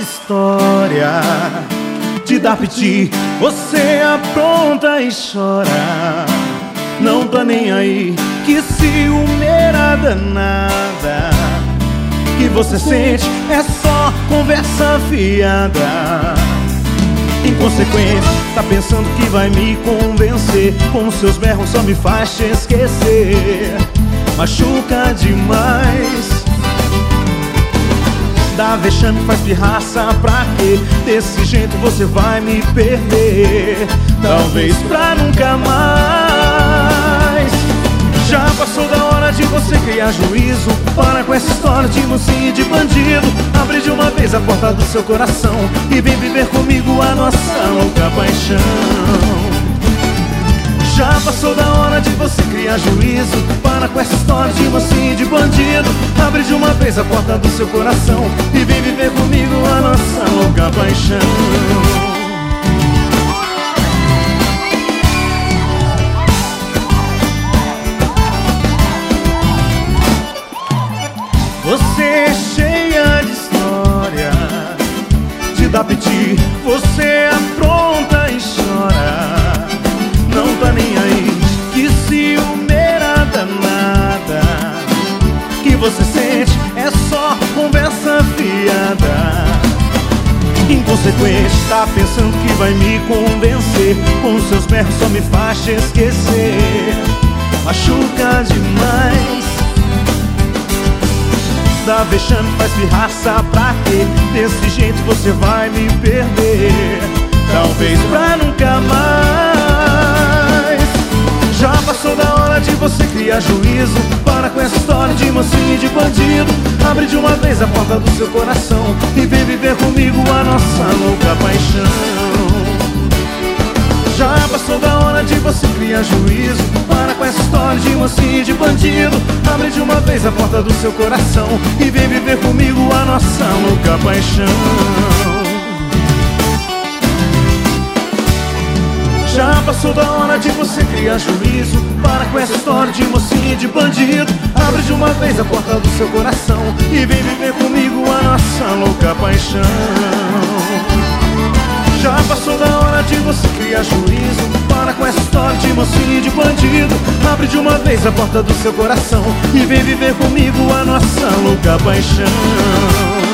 história de dar piti, você apronta e chora. Não tá nem aí, que ciumeira danada. Que você sente é só conversa fiada. Inconsequente, tá pensando que vai me convencer. Com seus berros só me faz te esquecer. Machuca demais. Dá vexame, faz pirraça, pra quê? Desse jeito você vai me perder. Talvez pra nunca mais. Já passou da hora de você criar juízo. Para com essa história de mocinho e de bandido. Abre de uma vez a porta do seu coração e vem viver comigo a nossa louca paixão. Já passou da hora de você criar juízo. Para com essa história de mocinho e de bandido. Abre de uma vez a porta do seu coração e vem viver comigo a nossa louca paixão. Você é cheia de história de dar piti, você apronta e chora. Não tá nem aí, que ciumeira danada. Que você sente é só conversa fiada. Inconsequente, tá pensando que vai me convencer. Com seus berros só me faz te esquecer. Machuca demais. Dá vexame, faz pirraça, pra quê? Desse jeito você vai me perder. Talvez pra nunca mais. Já passou da hora de você criar juízo. Para com essa história de mocinho e de bandido. Abre de uma vez a porta do seu coração e vem viver comigo a nossa louca paixão. Já passou da hora de você criar juízo. Para com essa história de mocinho e de bandido. Abre de uma vez a porta do seu coração e vem viver comigo a nossa louca paixão. Já passou da hora de você criar juízo. Para com essa história de mocinho e de bandido. Abre de uma vez a porta do seu coração e vem viver comigo a nossa louca paixão. Já passou da hora de você criar juízo. Para com essa história de mocinho e de bandido. Abre de uma vez a porta do seu coração e vem viver comigo a nossa louca paixão.